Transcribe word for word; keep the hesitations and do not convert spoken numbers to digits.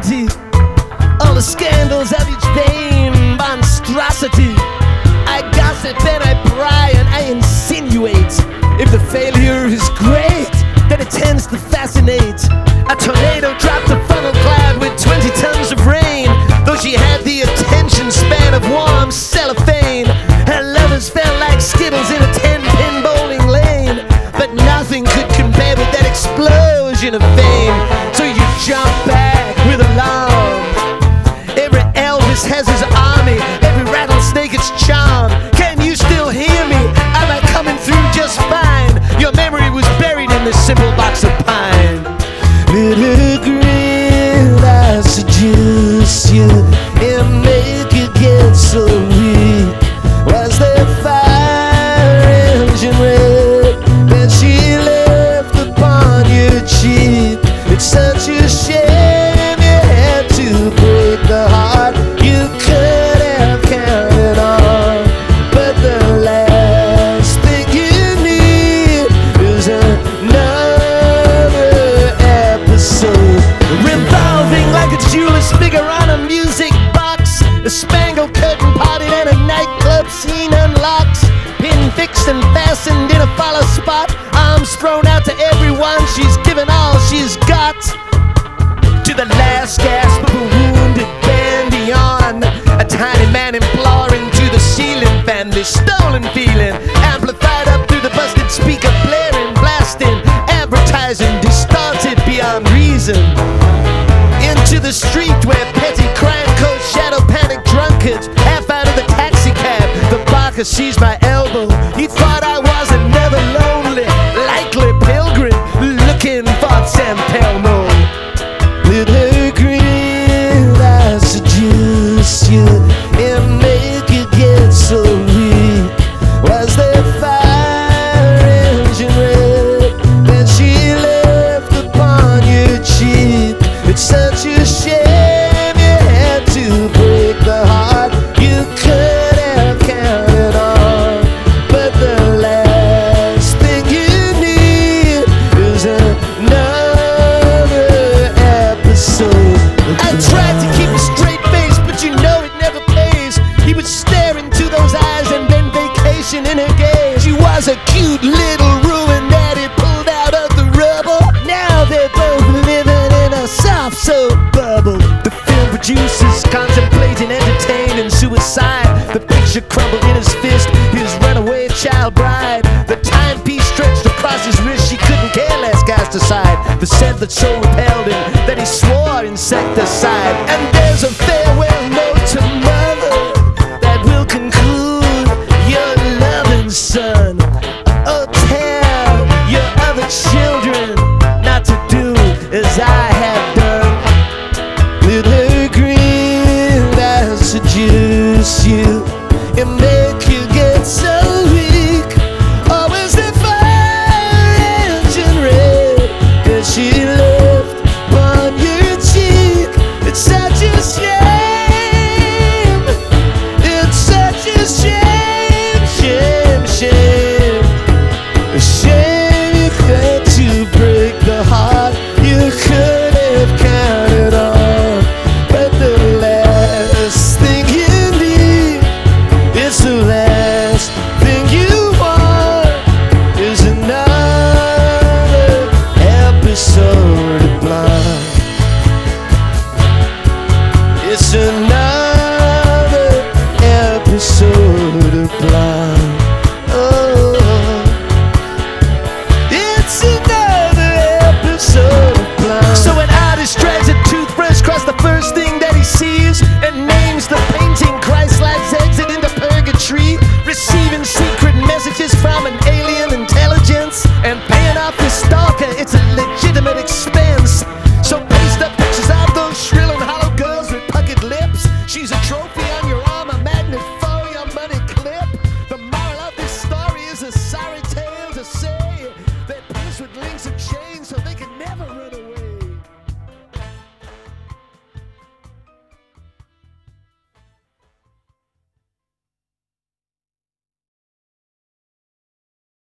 vanity, all the scandals of each vain monstrosity. I gossip and I pry and I insinuate. If the failure is great, then it tends to fascinate. A tornado dropped a funnel clad with twenty tons of rain. Though she had the attention span of warm cellophane, her lovers felt like skittles in a ten-pin bowling lane. But nothing could compare with that explosion of fame. So you jump back with alarm. Every Elvis has his army, every rattlesnake its charm. Can you still hear me? Am I coming through just fine? Your memory was buried in this simple box of pine. Little green I seduce you and make you get so weak. Was there fire engine red that she left upon your cheek? It's such a shame you had to break the heart you could have counted on. But the last thing you need is another episode, revolving like a jeweler's figure on a music box. The spangled curtain party and a nightclub scene unlocks. Pin fixed and fastened in a follow spot. Arms thrown out to everyone. She's given all she's got. To the last gasp of a wounded bandion, a tiny man imploring to the ceiling fan. This stolen feeling amplified up through the busted speaker, blaring, blasting, advertising, distorted beyond reason. Into the street where petty crime codes shadow panic drunkards. Half out of the taxi cab, the barker sees my elbow. He thought I was another lonely, likely pilgrim looking for San Pelmo. With her green I seduce you and make you get so weak. Was there fire engine red that she left upon your cheek? It's such a shame you had to break the heart you could have counted on. But the last thing you need is another episode. I tried to keep a straight face, but you know it never pays. He would stare into those eyes and then vacation in her gaze. She was a cute little ruin that he pulled out of the rubble. Now they're both living in a soft soap bubble. The film producers contemplating entertaining suicide. The picture crumbled in his fist, his runaway child bride. The timepiece stretched across his wrist, she couldn't care less, cast aside. The scent that so repelled him that he swore insecticide. And there's a farewell note to